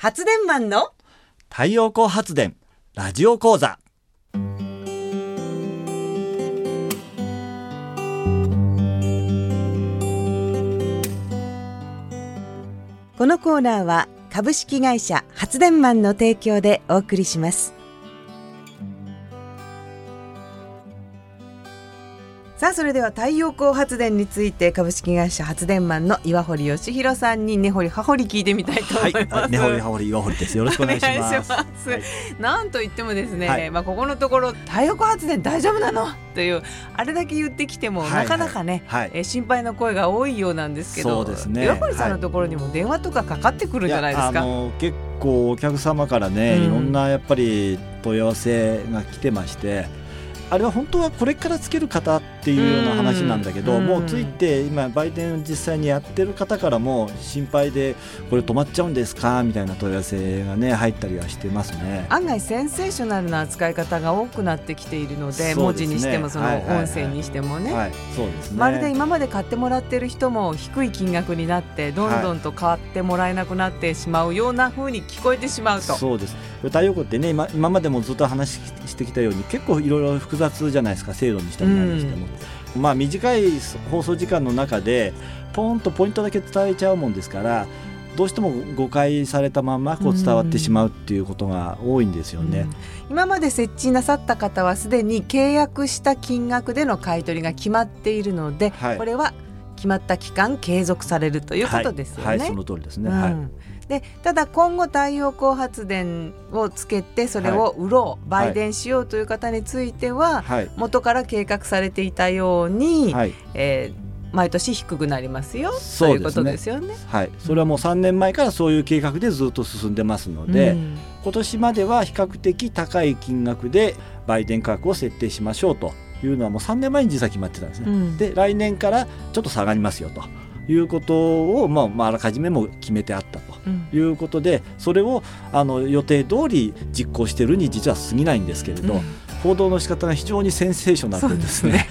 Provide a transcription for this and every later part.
発電マンの太陽光発電ラジオ講座。 このコーナーは株式会社発電マンの提供でお送りします。さあ、それでは太陽光発電について株式会社発電マンの岩堀義弘さんに根掘り葉掘り聞いてみたいと思います。 根掘り葉掘り岩堀です。よろしくお願いします。 なんといってもですね、ここのところ太陽光発電大丈夫なのというあれだけ言ってきても、なかなかね、心配な声が多いようなんですけど、 そうですね、 岩堀さんのところにも電話とかかかってくるんじゃないですか。 結構お客様からね、いろんなやっぱり問い合わせが来てまして、あれは本当はこれからつける方っていうような話なんだけど、もうついて今売電を実際にやってる方からも心配で、これ止まっちゃうんですかみたいな問い合わせがね入ったりはしてますね。 案外センセーショナルな扱い方が多くなってきているので、文字にしてもその音声にしてもね、 そうですね、 まるで今まで買ってもらってる人も低い金額になってどんどんと買ってもらえなくなってしまうような風に聞こえてしまうと。 そうです。太陽光ってね、今までもずっと話してきたように結構いろいろ複雑じゃないですか。制度にしても何にしても、短い放送時間の中でポンとポイントだけ伝えちゃうもんですから、どうしても誤解されたまま伝わってしまうっていうことが多いんですよね。 今まで設置なさった方はすでに契約した金額での買い取りが決まっているので、これは決まった期間継続されるということですよね。 その通りですね。 でただ今後太陽光発電をつけてそれを売ろう、売電しようという方については、元から計画されていたように、毎年低くなりますよということですよね。 それはもう3年前からそういう計画でずっと進んでますので、今年までは比較的高い金額で売電価格を設定しましょうというのはもう3年前に実は決まってたんですね。で来年からちょっと下がりますよということを、あらかじめも決めてあったということで、それを予定通り実行しているに実は過ぎないんですけれど、報道の仕方が非常にセンセーショナルでですね、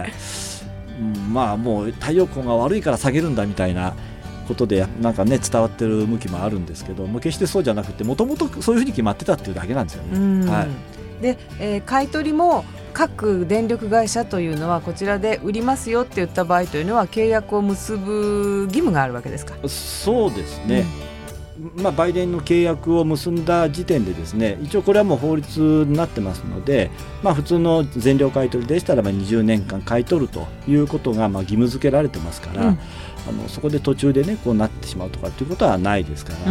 もう太陽光が悪いから下げるんだみたいなことでなんかね伝わってる向きもあるんですけど、もう決してそうじゃなくて、もともとそういうふうに決まってたっていうだけなんですよね。 で、買い取りも各電力会社というのはこちらで売りますよって言った場合というのは契約を結ぶ義務があるわけですか。 そうですね、売電の契約を結んだ時点でですね、一応これはもう法律になってますので、普通の全量買い取りでしたら20年間買い取るということが義務付けられてますから、そこで途中でねこうなってしまうとかっていうことはないですから、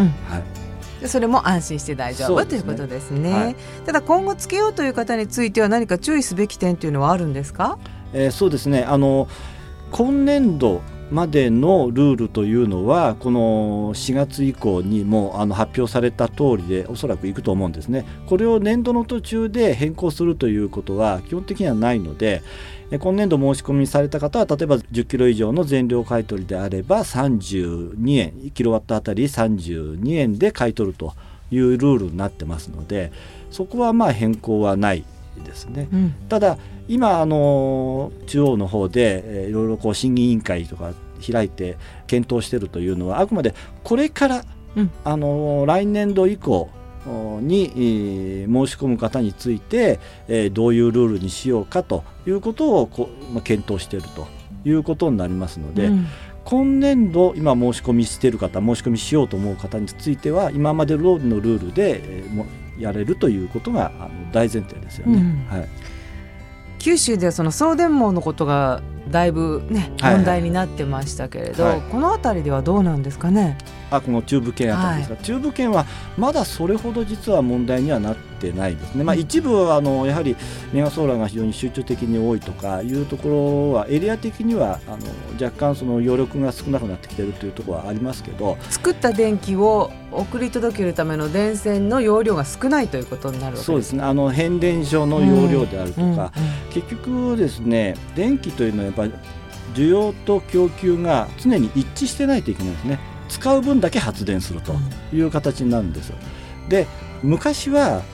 それも安心して大丈夫、ということですね。ただ今後つけようという方については何か注意すべき点というのはあるんですか。 そうですね、今年度までのルールというのはこの4月以降にも発表された通りでおそらくいくと思うんですね。これを年度の途中で変更するということは基本的にはないので、今年度申し込みされた方は例えば10キロ以上の全量買い取りであれば32円1キロワットあたり32円で買い取るというルールになってますので、そこは変更はないですね。ただ今中央の方でいろいろ審議委員会とか開いて検討しているというのは、あくまでこれから、来年度以降に申し込む方についてどういうルールにしようかということを検討しているということになりますので、今年度今申し込みしている方、申し込みしようと思う方については今まで通りのルールでやれるということが大前提ですよね。 九州ではその送電網のことがだいぶ問題になってましたけれど、この辺りではどうなんですかね。 この中部圏あたりですか。中部圏はまだそれほど実は問題にはなってないですね。一部はやはりメガソーラーが非常に集中的に多いとかいうところはエリア的には若干その余力が少なくなってきているというところはありますけど、 作った電気を送り届けるための電線の容量が少ないということになるわけです。 そうですね、変電所の容量であるとか、結局ですね、電気というのはやっぱり需要と供給が常に一致してないといけないですね。使う分だけ発電するという形になるんですよ。で昔は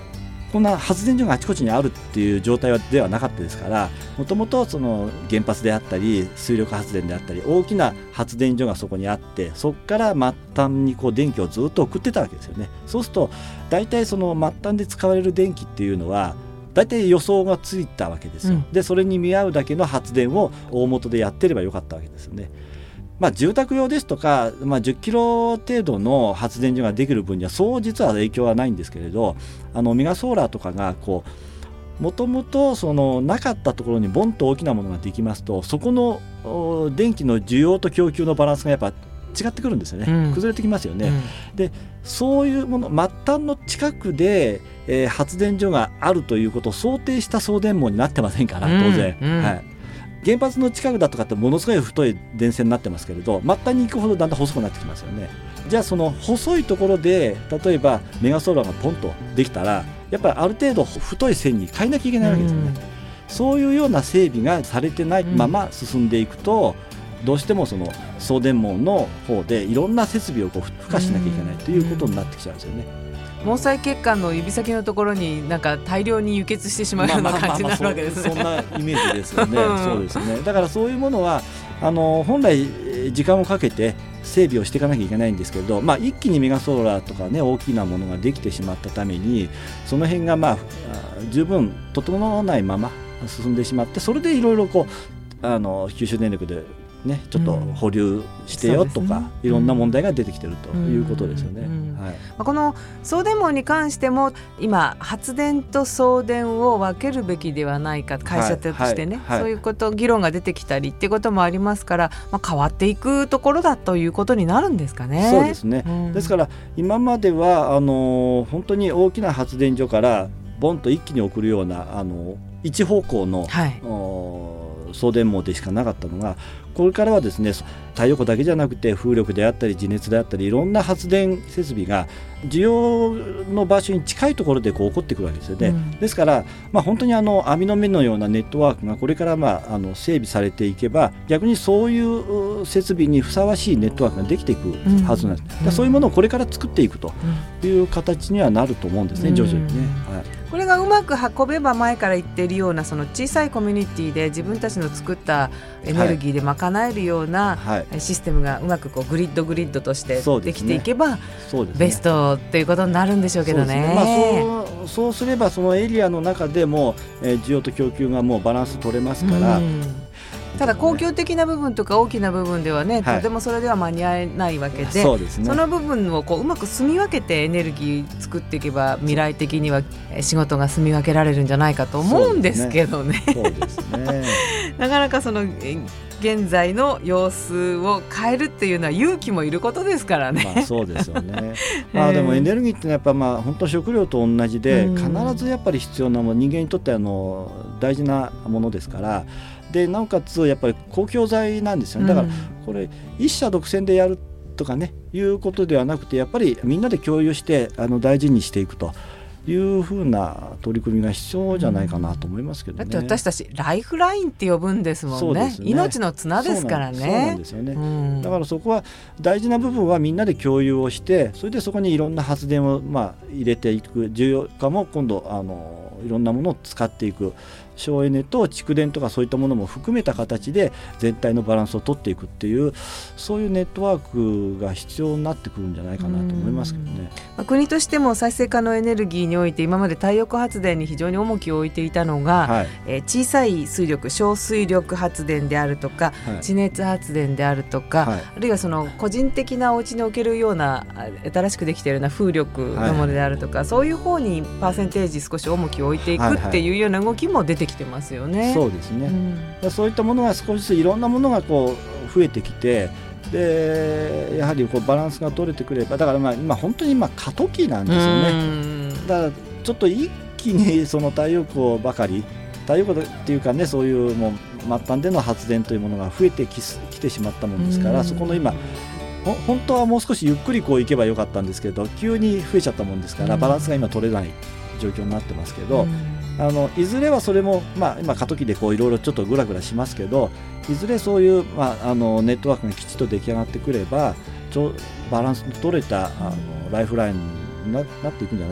こんな発電所があちこちにあるっていう状態ではなかったですから、もともとその原発であったり水力発電であったり大きな発電所がそこにあって、そこから末端にこう電気をずっと送ってたわけですよね。そうすると大体その末端で使われる電気っていうのは大体予想がついたわけですよ、でそれに見合うだけの発電を大元でやってればよかったわけですよね。住宅用ですとか、10キロ程度の発電所ができる分にはそう実は影響はないんですけれど、メガソーラーとかがもともとそのなかったところにボンと大きなものができますと、そこの電気の需要と供給のバランスがやっぱ違ってくるんですよね、崩れてきますよね、でそういうもの末端の近くで、発電所があるということを想定した送電網になってませんから当然、原発の近くだとかってものすごい太い電線になってますけれど、末端に行くほどだんだん細くなってきますよね。じゃあその細いところで例えばメガソーラーがポンとできたら、やっぱりある程度太い線に変えなきゃいけないわけですよね、そういうような整備がされてないまま進んでいくと、どうしてもその送電網の方でいろんな設備を付加しなきゃいけないということになってきちゃうんですよね。 毛細血管の指先のところになんか大量に輸血してしまうような感じになるわけですね。 そんなイメージですよねそうですね。だからそういうものは本来時間をかけて整備をしていかなきゃいけないんですけれど、一気にメガソーラーとかね大きなものができてしまったために、その辺が十分整わないまま進んでしまって、それでいろいろ九州電力でちょっと保留してよとか、いろんな問題が出てきているということですよね。 この送電網に関しても今発電と送電を分けるべきではないか、会社としてね、そういうこと議論が出てきたりっていうこともありますから、変わっていくところだということになるんですかね。 そうですね、ですから今までは本当に大きな発電所からボンと一気に送るような一方向の、送電網でしかなかったのが、これからはですね太陽光だけじゃなくて風力であったり地熱であったりいろんな発電設備が需要の場所に近いところで起こってくるわけですよね、ですから本当に網の目のようなネットワークがこれから整備されていけば、逆にそういう設備にふさわしいネットワークができていくはずなんです、そういうものをこれから作っていくという形にはなると思うんですね、徐々にね、 これがうまく運べば前から言っているようなその小さいコミュニティで自分たちの作ったエネルギーで賄えるようなシステムがうまくグリッドとしてできていけばベストということになるんでしょうけどね。 そうすればそのエリアの中でも需要と供給がもうバランス取れますから、 ただ公共的な部分とか大きな部分ではね、とてもそれでは間に合えないわけで、その部分をうまく住み分けてエネルギー作っていけば未来的には仕事が住み分けられるんじゃないかと思うんですけどね。 そうですねなかなかその現在の様子を変えるっていうのは勇気もいることですからね。 そうですよねでもエネルギーってやっぱ本当食料と同じで、必ずやっぱり必要なもの、人間にとって大事なものですから、でなおかつやっぱり公共財なんですよね。だからこれ一社独占でやるとかねいうことではなくて、やっぱりみんなで共有して大事にしていくというふうな取り組みが必要じゃないかなと思いますけどね。 だって私たちライフラインって呼ぶんですもんね。命の綱ですからね。 そうなんですよね、だからそこは大事な部分はみんなで共有をして、それでそこにいろんな発電を入れていく、需要家も今度いろんなものを使っていく、省エネと蓄電とかそういったものも含めた形で全体のバランスを取っていくっていう、そういうネットワークが必要になってくるんじゃないかなと思いますけどね。 国としても再生可能エネルギーにおいて今まで太陽光発電に非常に重きを置いていたのが、小さい水力小水力発電であるとか、地熱発電であるとか、あるいはその個人的なお家に置けるような新しくできているような風力のものであるとか、そういう方にパーセンテージ少し重きを置いていくっていうような動きも出てきてますよね。 そうですね、そういったものが少しずついろんなものが増えてきて、でやはりバランスが取れてくれば、だから今本当に過渡期なんですよね。だからちょっと一気にその太陽光ばかり、太陽光っていうかね、そういうもう末端での発電というものが増えてきてしまったものですから、そこの今本当はもう少しゆっくりいけばよかったんですけど、急に増えちゃったもんですからバランスが今取れない状況になってますけど、いずれはそれも、今過渡期でいろいろちょっとグラグラしますけど、いずれそういう、ネットワークがきちっと出来上がってくればバランスの取れたライフラインになっていくんじゃないかなと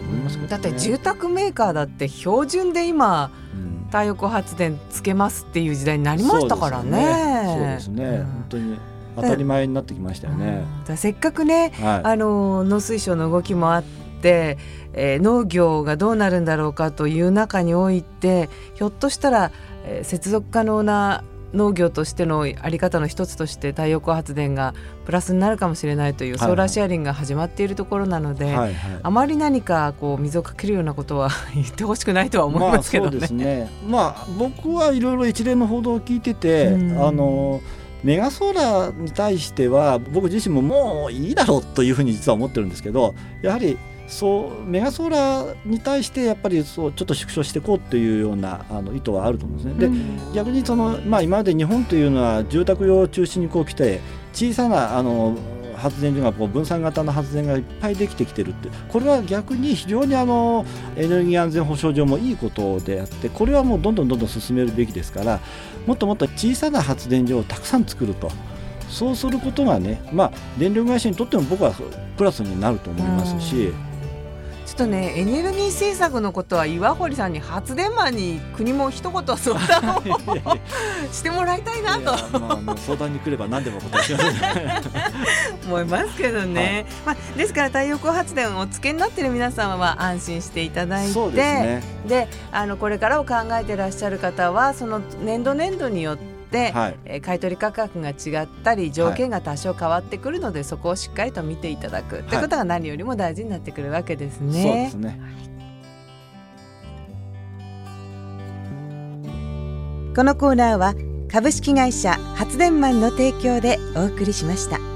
思いますけどね。 だって住宅メーカーだって標準で今、太陽光発電つけますっていう時代になりましたからね。 そうですね、本当に当たり前になってきましたよね。 せっかくね、農水省の動きもあって、農業がどうなるんだろうかという中において、ひょっとしたら、接続可能な農業としてのあり方の一つとして太陽光発電がプラスになるかもしれないというソーラーシェアリングが始まっているところなので、あまり何かこう水をかけるようなことは言ってほしくないとは思いますけどね。 そうですね、僕はいろいろ一連の報道を聞いてて、メガソーラーに対しては僕自身ももういいだろうというふうに実は思ってるんですけど、やはりメガソーラーに対してやっぱりちょっと縮小していこうというような意図はあると思うんですね。で、逆に今まで日本というのは住宅用を中心に来て小さな発電所が分散型の発電がいっぱいできてきてるって、これは逆に非常にエネルギー安全保障上もいいことであって、これはもうどんどん進めるべきですから、もっともっと小さな発電所をたくさん作ると、そうすることがね、電力会社にとっても僕はプラスになると思いますし、 ちょっとね、エネルギー政策のことは岩堀さんに発電マンに国も一言相談をしてもらいたいなと相談に来れば何でも答えします思いますけどね、ですから太陽光発電をお付けになっている皆様は安心していただいて、 そうですね、 でこれからを考えていらっしゃる方はその年度によって買取価格が違ったり条件が多少変わってくるので、そこをしっかりと見ていただくということが何よりも大事になってくるわけですね。 そうですね。 このコーナーは株式会社発電マンの提供でお送りしました。